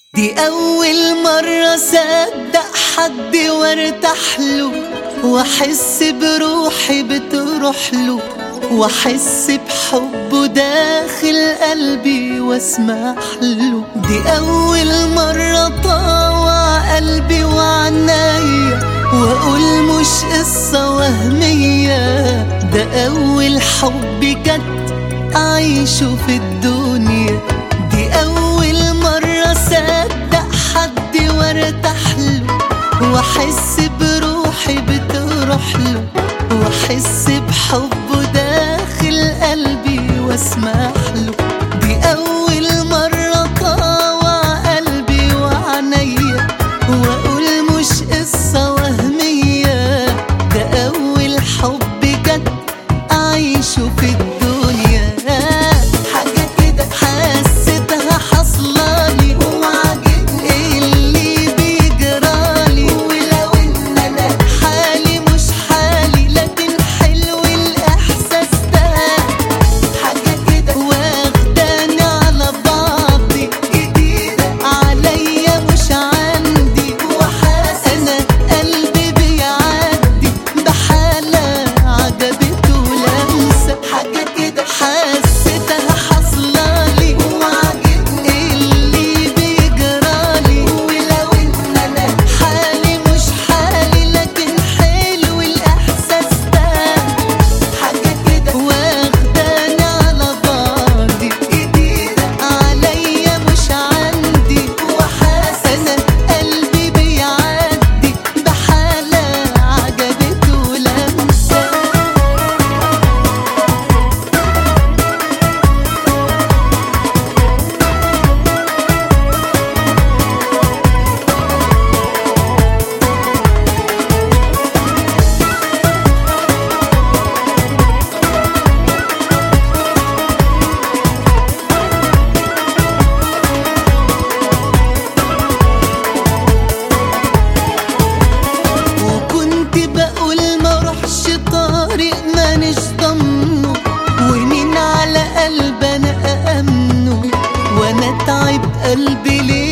دي أول مرة صدق حد وارتاح له، واحس بروحي بتروح له، واحس بحبه داخل قلبي واسمح له. دي أول مرة طاوع قلبي وعنايا، واقول مش قصة وهمية، ده أول حب كنت أعيشه في الدنيا. دي أول مرة صدق حد وارتاح له، واحس بروحي بتروح له، واحس بحبه داخل قلبي واسمح له. دي أول مرة طاوع قلبي وعنيا، واقول مش قصة وهمية، ده أول حب جد أعيشه في الدنيا. حاجة كده حسيتها حصلالي، وعاجبني اللي بيجرالي، ولو إن أنا حالي مش حالي، لكن حلو الإحساس ده. حاجة كده واخداني على بعضي، جديدة عليا مش عندي، وحاسس أنا قلبي بيعدي بحالة عجبته لمسة. حاجة كده حسيتها حصلالي، وعاجبني اللي بيجرالي، ولو إن أنا حالي مش حالي، لكن حلو الإحساس ده. حاجة كده واخداني على بعضي، جديدة عليا مش عندي، وحاسس أنا قلبي بيعدي بحالة عجبته لمسة. وكنت بقول ما روحش طريق مانيش ضمنه، ومين على قلب انا أأمنه، وانا تعب قلبي ليه